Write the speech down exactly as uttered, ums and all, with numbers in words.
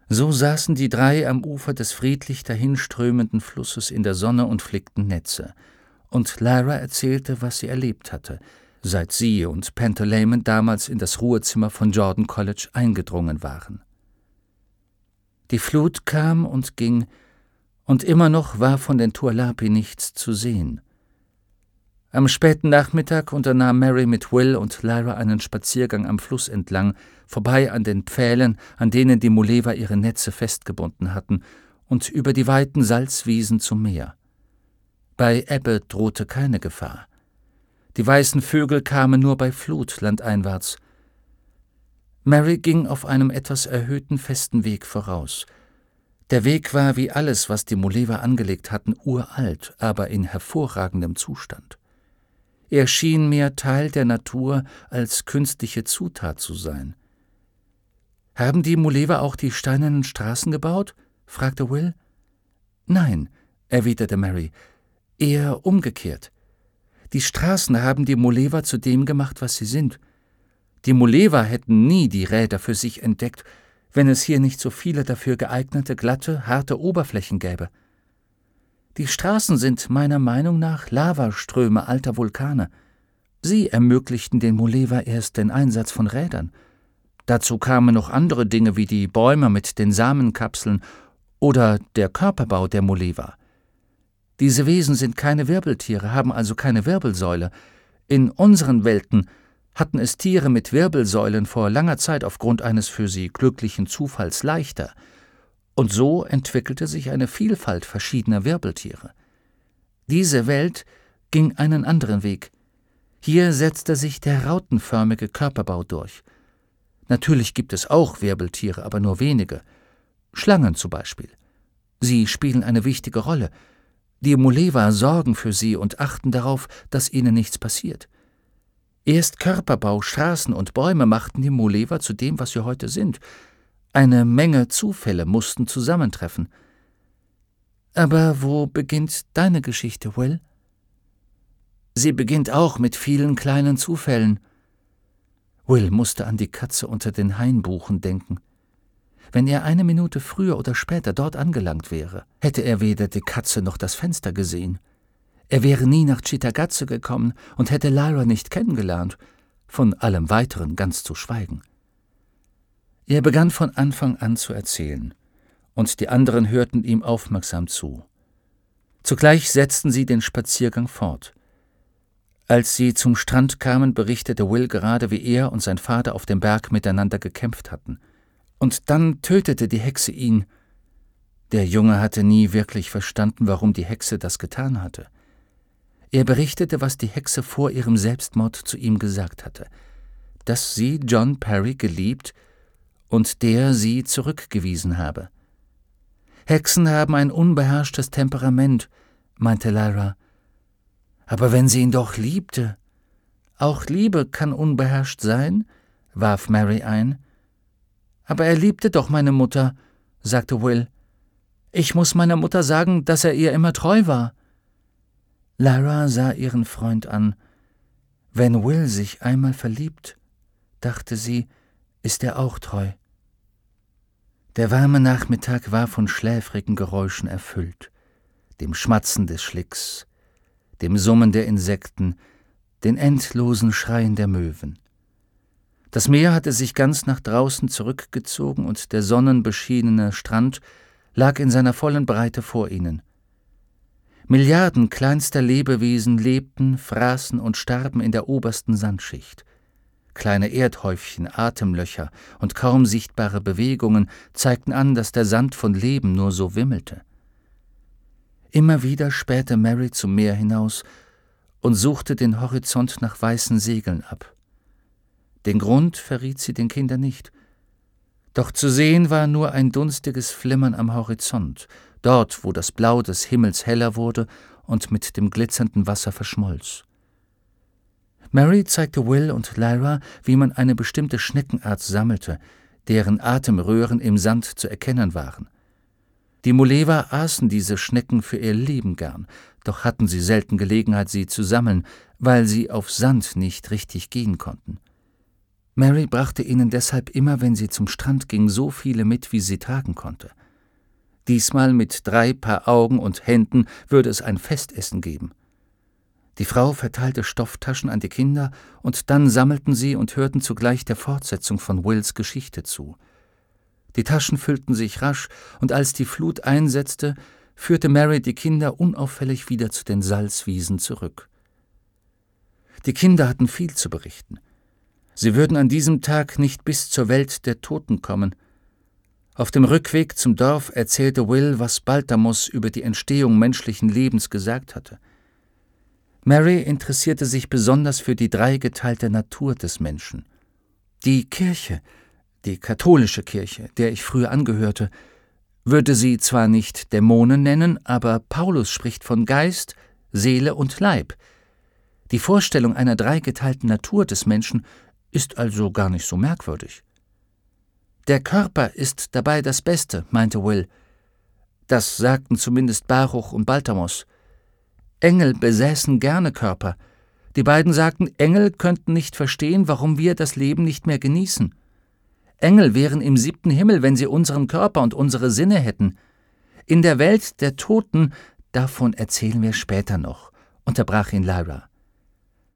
So saßen die drei am Ufer des friedlich dahinströmenden Flusses in der Sonne und flickten Netze. Und Lyra erzählte, was sie erlebt hatte, seit sie und Pantaleimon damals in das Ruhezimmer von Jordan College eingedrungen waren. Die Flut kam und ging, und immer noch war von den Tualapi nichts zu sehen. Am späten Nachmittag unternahm Mary mit Will und Lyra einen Spaziergang am Fluss entlang, vorbei an den Pfählen, an denen die Mulewa ihre Netze festgebunden hatten, und über die weiten Salzwiesen zum Meer. Bei Ebbe drohte keine Gefahr. Die weißen Vögel kamen nur bei Flut landeinwärts. Mary ging auf einem etwas erhöhten festen Weg voraus. Der Weg war wie alles, was die Mulewa angelegt hatten, uralt, aber in hervorragendem Zustand. Er schien mehr Teil der Natur als künstliche Zutat zu sein. »Haben die Mulewa auch die steinernen Straßen gebaut?« fragte Will. »Nein«, erwiderte Mary, »eher umgekehrt. Die Straßen haben die Mulewa zu dem gemacht, was sie sind. Die Mulewa hätten nie die Räder für sich entdeckt, wenn es hier nicht so viele dafür geeignete, glatte, harte Oberflächen gäbe. Die Straßen sind meiner Meinung nach Lavaströme alter Vulkane. Sie ermöglichten den Mulewa erst den Einsatz von Rädern. Dazu kamen noch andere Dinge wie die Bäume mit den Samenkapseln oder der Körperbau der Mulewa. Diese Wesen sind keine Wirbeltiere, haben also keine Wirbelsäule. In unseren Welten hatten es Tiere mit Wirbelsäulen vor langer Zeit aufgrund eines für sie glücklichen Zufalls leichter. Und so entwickelte sich eine Vielfalt verschiedener Wirbeltiere. Diese Welt ging einen anderen Weg. Hier setzte sich der rautenförmige Körperbau durch. Natürlich gibt es auch Wirbeltiere, aber nur wenige. Schlangen zum Beispiel. Sie spielen eine wichtige Rolle. Die Mulewa sorgen für sie und achten darauf, dass ihnen nichts passiert. Erst Körperbau, Straßen und Bäume machten die Mulewa zu dem, was sie heute sind. Eine Menge Zufälle mussten zusammentreffen. Aber wo beginnt deine Geschichte, Will? Sie beginnt auch mit vielen kleinen Zufällen. Will musste an die Katze unter den Hainbuchen denken. Wenn er eine Minute früher oder später dort angelangt wäre, hätte er weder die Katze noch das Fenster gesehen. Er wäre nie nach Cittagazze gekommen und hätte Lyra nicht kennengelernt, von allem Weiteren ganz zu schweigen. Er begann von Anfang an zu erzählen, und die anderen hörten ihm aufmerksam zu. Zugleich setzten sie den Spaziergang fort. Als sie zum Strand kamen, berichtete Will gerade, wie er und sein Vater auf dem Berg miteinander gekämpft hatten. Und dann tötete die Hexe ihn. Der Junge hatte nie wirklich verstanden, warum die Hexe das getan hatte. Er berichtete, was die Hexe vor ihrem Selbstmord zu ihm gesagt hatte, dass sie John Parry geliebt und der sie zurückgewiesen habe. »Hexen haben ein unbeherrschtes Temperament«, meinte Lyra. »Aber wenn sie ihn doch liebte.« »Auch Liebe kann unbeherrscht sein«, warf Mary ein. »Aber er liebte doch meine Mutter«, sagte Will. »Ich muss meiner Mutter sagen, dass er ihr immer treu war.« Lyra sah ihren Freund an. »Wenn Will sich einmal verliebt«, dachte sie, »ist er auch treu.« Der warme Nachmittag war von schläfrigen Geräuschen erfüllt, dem Schmatzen des Schlicks, dem Summen der Insekten, den endlosen Schreien der Möwen. Das Meer hatte sich ganz nach draußen zurückgezogen und der sonnenbeschienene Strand lag in seiner vollen Breite vor ihnen. Milliarden kleinster Lebewesen lebten, fraßen und starben in der obersten Sandschicht. Kleine Erdhäufchen, Atemlöcher und kaum sichtbare Bewegungen zeigten an, dass der Sand von Leben nur so wimmelte. Immer wieder spähte Mary zum Meer hinaus und suchte den Horizont nach weißen Segeln ab. Den Grund verriet sie den Kindern nicht. Doch zu sehen war nur ein dunstiges Flimmern am Horizont, dort, wo das Blau des Himmels heller wurde und mit dem glitzernden Wasser verschmolz. Mary zeigte Will und Lyra, wie man eine bestimmte Schneckenart sammelte, deren Atemröhren im Sand zu erkennen waren. Die Mulewa aßen diese Schnecken für ihr Leben gern, doch hatten sie selten Gelegenheit, sie zu sammeln, weil sie auf Sand nicht richtig gehen konnten. Mary brachte ihnen deshalb immer, wenn sie zum Strand ging, so viele mit, wie sie tragen konnte. Diesmal mit drei Paar Augen und Händen würde es ein Festessen geben. Die Frau verteilte Stofftaschen an die Kinder, und dann sammelten sie und hörten zugleich der Fortsetzung von Wills Geschichte zu. Die Taschen füllten sich rasch, und als die Flut einsetzte, führte Mary die Kinder unauffällig wieder zu den Salzwiesen zurück. Die Kinder hatten viel zu berichten. Sie würden an diesem Tag nicht bis zur Welt der Toten kommen. Auf dem Rückweg zum Dorf erzählte Will, was Balthamos über die Entstehung menschlichen Lebens gesagt hatte. Mary interessierte sich besonders für die dreigeteilte Natur des Menschen. Die Kirche, die katholische Kirche, der ich früher angehörte, würde sie zwar nicht Dämonen nennen, aber Paulus spricht von Geist, Seele und Leib. Die Vorstellung einer dreigeteilten Natur des Menschen ist also gar nicht so merkwürdig. Der Körper ist dabei das Beste, meinte Will. Das sagten zumindest Baruch und Balthamos. Engel besäßen gerne Körper. Die beiden sagten, Engel könnten nicht verstehen, warum wir das Leben nicht mehr genießen. Engel wären im siebten Himmel, wenn sie unseren Körper und unsere Sinne hätten. In der Welt der Toten, davon erzählen wir später noch, unterbrach ihn Lyra.